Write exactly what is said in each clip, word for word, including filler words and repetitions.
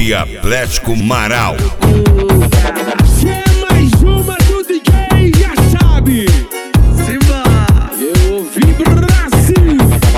Clube Atlético Marau. Se é mais uma do D J, já sabe. Simba, eu ouvi Brasil.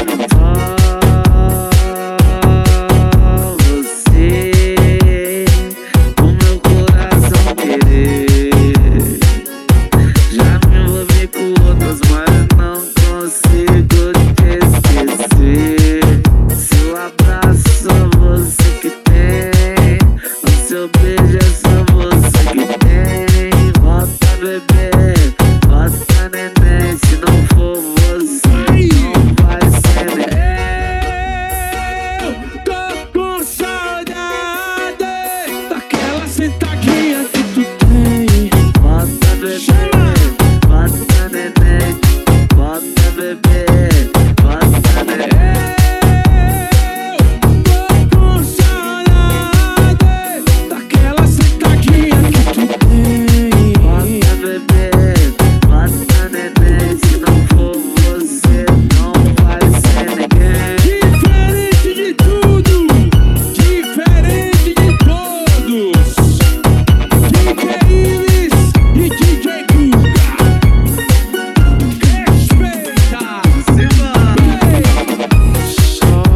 Só você, o meu coração querer. Já me envolvi com outras, mas não consigo te esquecer. Seu abraço, só você que tem. O seu beijo é só você que tem. Volta, bebê, volta, neném. Se não for você, não vai ser neném. Eu tô com saudade daquela sentadinha que tu tem. Volta, bebê, volta, neném. Volta, bebê, volta, neném. Eu tô com saudade daquela sentadinha que tu tem. Volta, bebê, volta, neném. Se não for você, não vai ser ninguém. Diferente de tudo, diferente de todos. D J Ives e D J Guga. Respeita. Simba. Só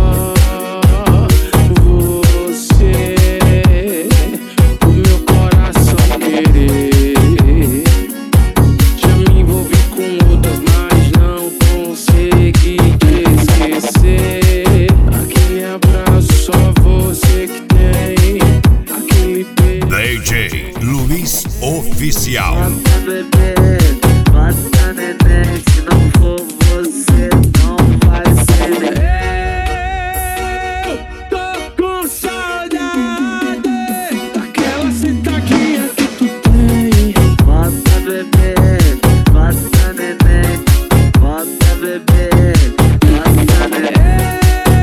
você, o meu coração querer. Já me envolvi com outras, mas não consegui te esquecer. Aquele abraço, só você que tem. Aquele beijo. D J Luiz Oficial. Volta, bebê, volta, neném. Se não for você, não vai ser ninguém. Eu tô com saudade daquela sentadinha que tu tem. Volta, bebê, volta, neném. Volta, bebê, volta, neném.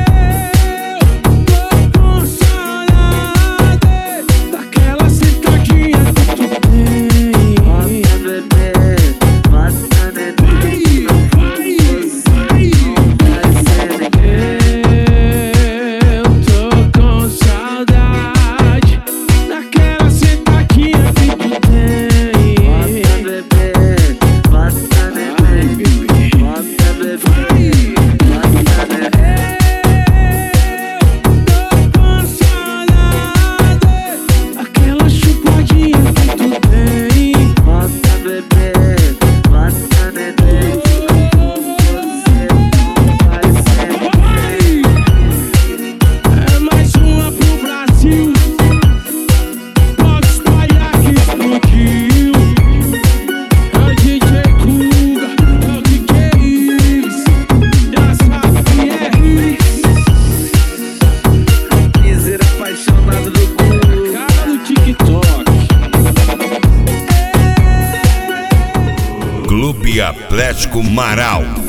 Eu tô com saudade daquela sentadinha que tu tem. Volta, bebê, volta, neném. Se não for você, não vai ser ninguém. Eu tô com saudade daquela sentadinha que tu tem. Volta, bebê, volta, neném. Volta, bebê, volta, neném. Tô com saudade daquela chupadinha que tu tem. Volta, bebê, volta, neném. Você não vai ser ninguém. É mais uma pro Brasil. Pode espalhar que explodiu. É o D J Guga, é o D J Ives. Já sabe que é Miseira apaixonado do cu. cara do TikTok. Clube Atlético Marau.